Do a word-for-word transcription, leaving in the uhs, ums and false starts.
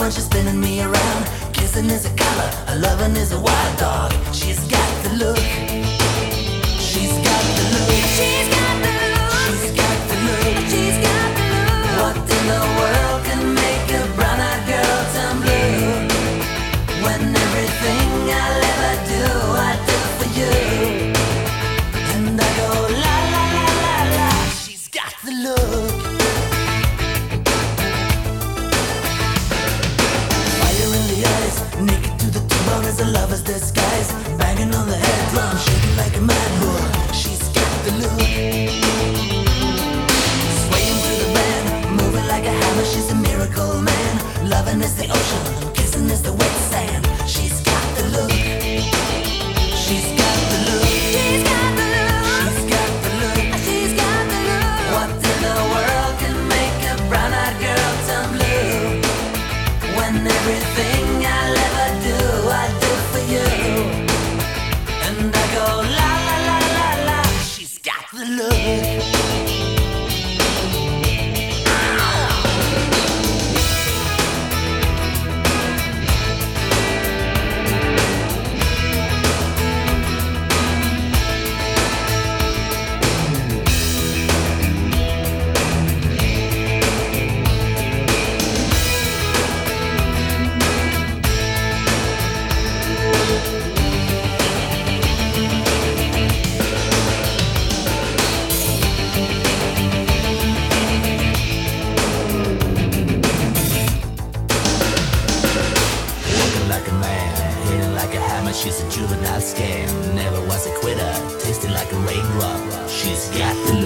on, she's spinning me around. Kissing is a color, a loving is a wild dog. She's got the look. She's got the look. She's got the look. She's got the look. She's got the look. What in the world can make a brown-eyed girl turn blue? When everything I'll ever do, I do for you. And I go la la la la la. She's got the look. Fire in the eyes, naked to the bone as a lover's disguise. Banging on the head drum, shaking like a mad bull. She's got the look. Swaying through the band, moving like a hammer. She's a miracle man. Loving is the ocean, kissing is the wet sand. She's got the look. She's got the look. She's got the look. She's got the look. She's got the look. What in the world can make a brown-eyed girl turn blue? When everything I'll ever do, I do for you. And I go la la la la la. She's got the look. She's a juvenile scam, never was a quitter, tasting like a raindrop. She's got the